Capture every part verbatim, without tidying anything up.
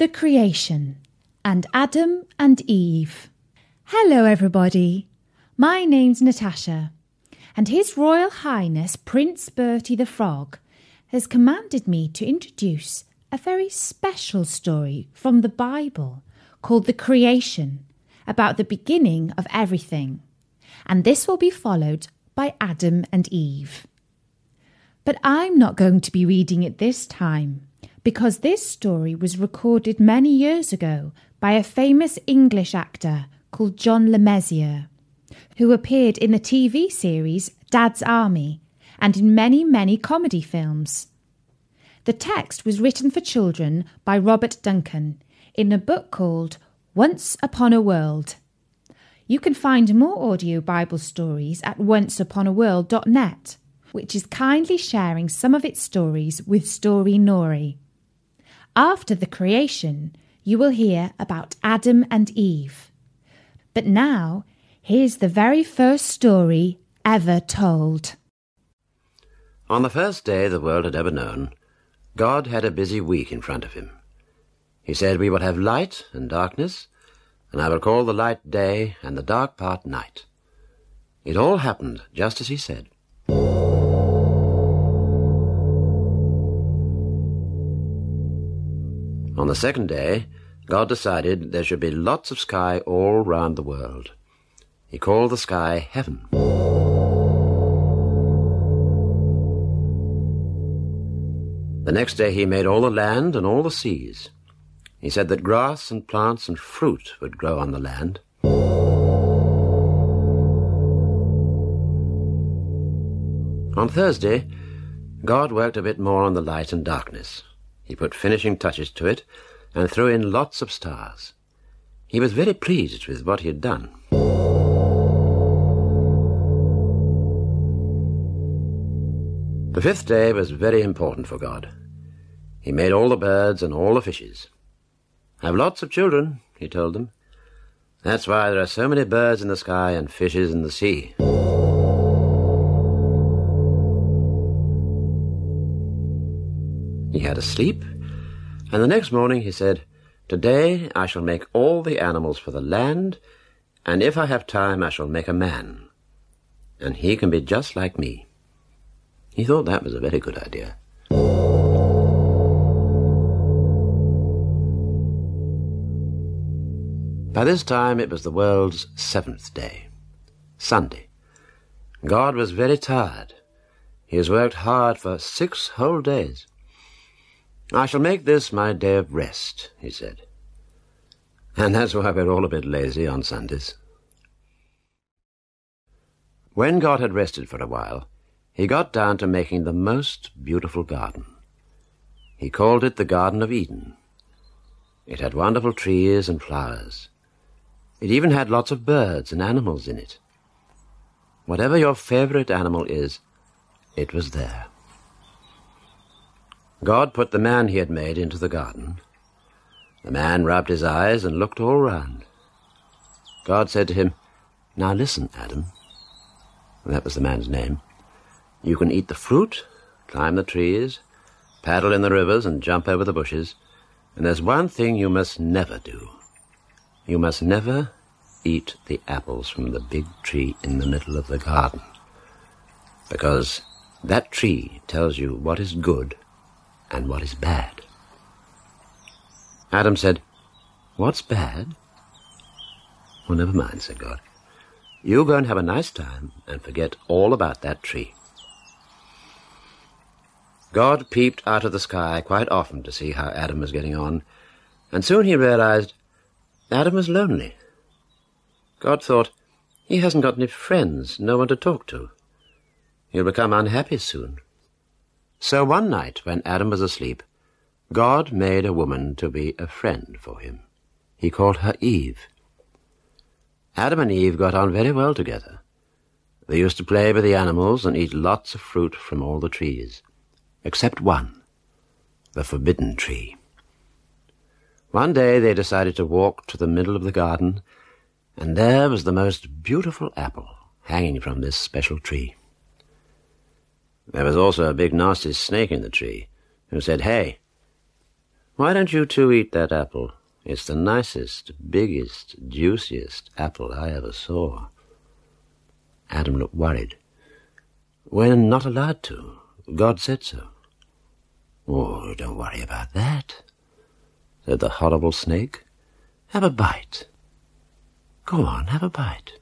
The Creation and Adam and Eve. Hello everybody, my name's Natasha, and His Royal Highness Prince Bertie the Frog has commanded me to introduce a very special story from the Bible called The Creation, about the beginning of everything, and this will be followed by Adam and Eve. But I'm not going to be reading it this time, because this story was recorded many years ago by a famous English actor called John Le Mesurier, who appeared in the T V series Dad's Army and in many, many comedy films. The text was written for children by Robert Duncan in a book called Once Upon a World. You can find more audio Bible stories at once upon a world dot net, which is kindly sharing some of its stories with Story Nori. After the creation, you will hear about Adam and Eve. But now, here's the very first story ever told. On the first day the world had ever known, God had a busy week in front of him. He said, "We will have light and darkness, and I will call the light day and the dark part night." It all happened just as he said. On the second day, God decided there should be lots of sky all round the world. He called the sky heaven. The next day he made all the land and all the seas. He said that grass and plants and fruit would grow on the land. On Thursday, God worked a bit more on the light and darkness. He put finishing touches to it and threw in lots of stars. He was very pleased with what he had done. The fifth day was very important for God. He made all the birds and all the fishes. "Have lots of children," he told them. "That's why there are so many birds in the sky and fishes in the sea." He had a sleep, and the next morning he said, "Today I shall make all the animals for the land, and if I have time I shall make a man, and he can be just like me." He thought that was a very good idea. By this time it was the world's seventh day, Sunday. God was very tired. He has worked hard for six whole days. "I shall make this my day of rest," he said. And that's why we're all a bit lazy on Sundays. When God had rested for a while, he got down to making the most beautiful garden. He called it the Garden of Eden. It had wonderful trees and flowers. It even had lots of birds and animals in it. Whatever your favorite animal is, it was there. God put the man he had made into the garden. The man rubbed his eyes and looked all round. God said to him, "Now listen, Adam." That was the man's name. "You can eat the fruit, climb the trees, paddle in the rivers and jump over the bushes, and there's one thing you must never do. You must never eat the apples from the big tree in the middle of the garden, because that tree tells you what is good and what is bad." Adam said, "What's bad?" "Well, never mind," said God. "You go and have a nice time and forget all about that tree." God peeped out of the sky quite often to see how Adam was getting on, and soon he realized Adam was lonely. God thought, he hasn't got any friends, no one to talk to. He'll become unhappy soon. So one night, when Adam was asleep, God made a woman to be a friend for him. He called her Eve. Adam and Eve got on very well together. They used to play with the animals and eat lots of fruit from all the trees, except one, the forbidden tree. One day they decided to walk to the middle of the garden, and there was the most beautiful apple hanging from this special tree. There was also a big nasty snake in the tree, who said, "Hey, Why don't you two eat that apple? It's the nicest, biggest, juiciest apple I ever saw. Adam looked worried. We're not allowed to. God said so. Oh, don't worry about that, said the horrible snake. Have a bite. Go on, have a bite.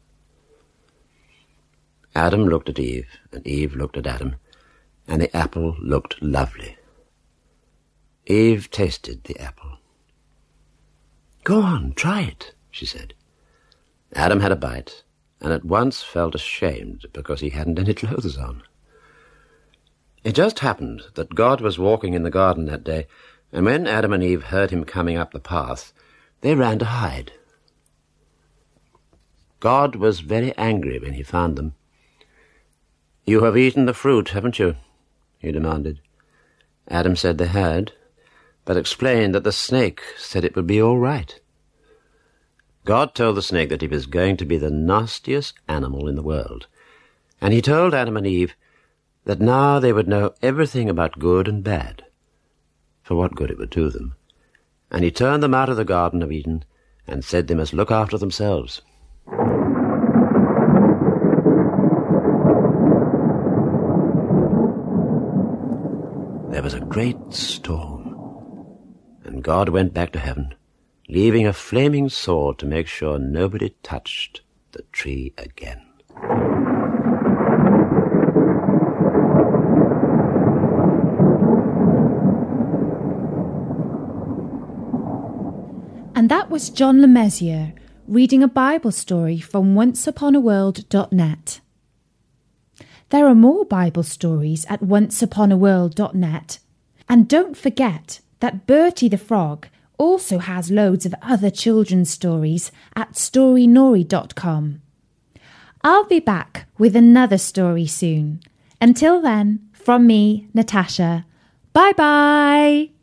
Adam looked at Eve, and Eve looked at Adam, and the apple looked lovely. Eve tasted the apple. Go on, try it, she said. Adam had a bite, and at once felt ashamed because he hadn't any clothes on. It just happened that God was walking in the garden that day, and when Adam and Eve heard him coming up the path, they ran to hide. God was very angry when he found them. You have eaten the fruit, haven't you? He demanded. Adam said they had, but explained that the snake said it would be all right. God told the snake that he was going to be the nastiest animal in the world, and he told Adam and Eve that now they would know everything about good and bad, for what good it would do them, and he turned them out of the Garden of Eden and said they must look after themselves. There was a great storm, and God went back to heaven, leaving a flaming sword to make sure nobody touched the tree again. And that was John Lemessier reading a Bible story from once upon a world dot net. There are more Bible stories at once upon a world dot net. And don't forget that Bertie the Frog also has loads of other children's stories at story nori dot com. I'll be back with another story soon. Until then, from me, Natasha, bye-bye!